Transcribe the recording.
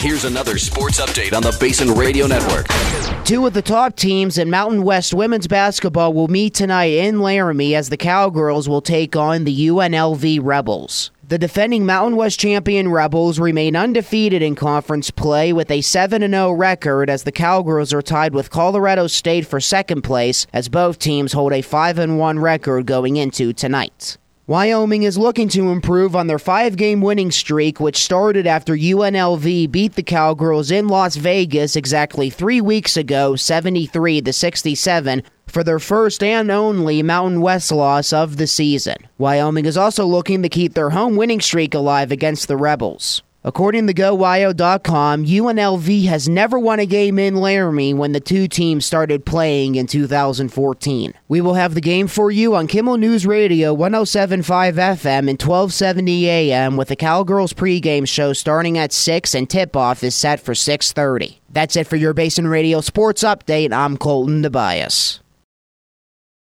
Here's another sports update on the Basin Radio Network. Two of the top teams in Mountain West women's basketball will meet tonight in Laramie as the Cowgirls will take on the UNLV Rebels. The defending Mountain West champion Rebels remain undefeated in conference play with a 7-0 record as the Cowgirls are tied with Colorado State for second place as both teams hold a 5-1 record going into tonight. Wyoming is looking to improve on their 5-game winning streak, which started after UNLV beat the Cowgirls in Las Vegas exactly 3 weeks ago, 73-67, for their first and only Mountain West loss of the season. Wyoming is also looking to keep their home winning streak alive against the Rebels. According to GoWyo.com, UNLV has never won a game in Laramie when the two teams started playing in 2014. We will have the game for you on Kimmel News Radio 107.5 FM and 1270 AM with the Cowgirls pregame show starting at 6 and tip-off is set for 6:30. That's it for your Basin Radio Sports Update. I'm Colton Tobias.